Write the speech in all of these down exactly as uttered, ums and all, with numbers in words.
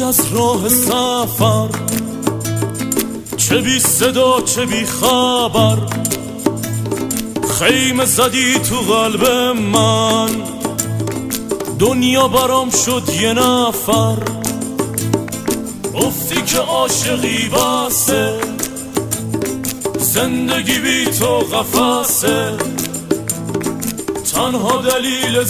اومدی از راه سفر، چه بی صدا چه بی خبر، خیمه زدی تو قلب من، دنیا برام شد یه نفر. گفتی که عاشقی بسه، زندگی بی تو قفسه، تنها دلیل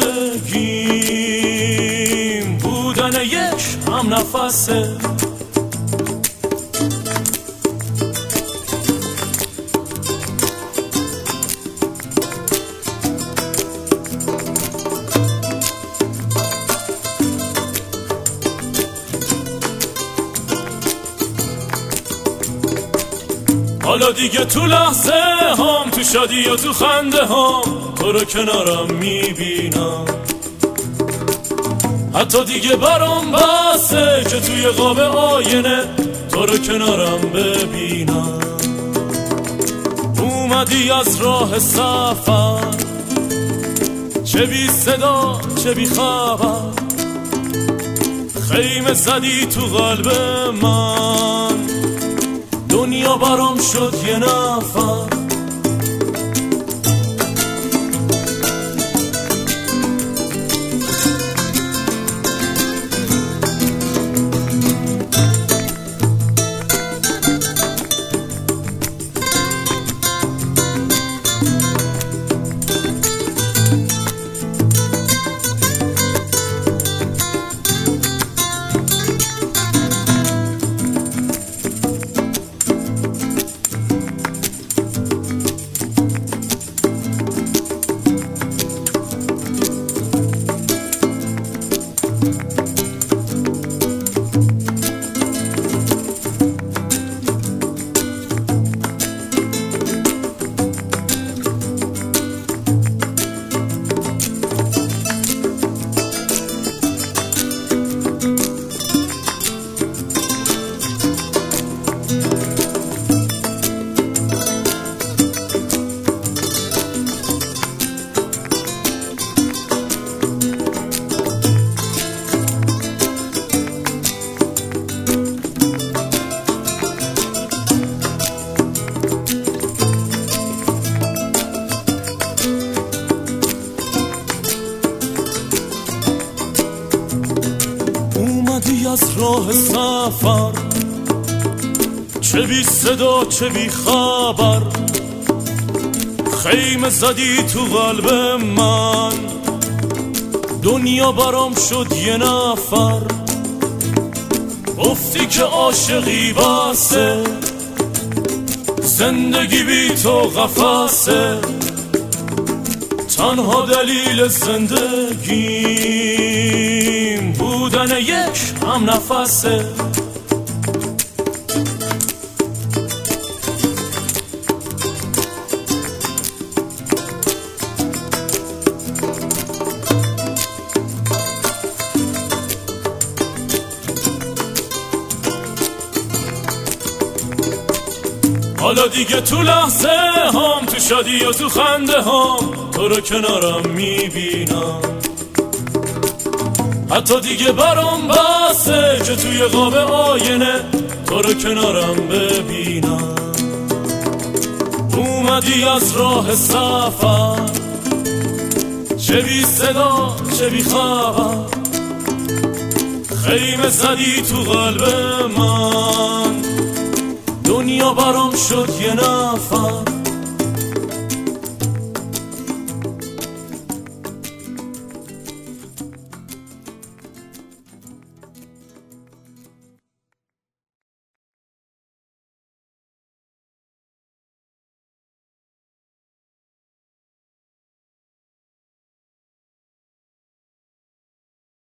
زندگیم بودن یک هم نفسه. حالا دیگه تو لحظه هم، تو شادی و تو خنده هم، تو رو کنارم میبینم. حتی دیگه برام بسه که توی قاب آینه تو رو کنارم ببینم. اومدی از راه سفر، چه بی صدا چه بی خبر، خیمه زدی تو قلب من، دنیا برام شد یه نفر. از راه سفر، چه بی صدا چه بی خبر، خیمه زدی تو قلب من، دنیا برام شد یه نفر. گفتی که عاشقی بسه، زندگی بی تو قفسه، تنها دلیل زندگیم بودن یک هم نفسه. حالا دیگه تو لحظه هم، تو شادی و تو خنده هم، تو رو کنارم میبینم. حتی دیگه برام بسه که توی قاب آینه تو رو کنارم ببینم. اومدی از راه سفر، چه بی صدا چه بی خبر، خیمه زدی تو قلب من، دنیا برام شد یه نفر.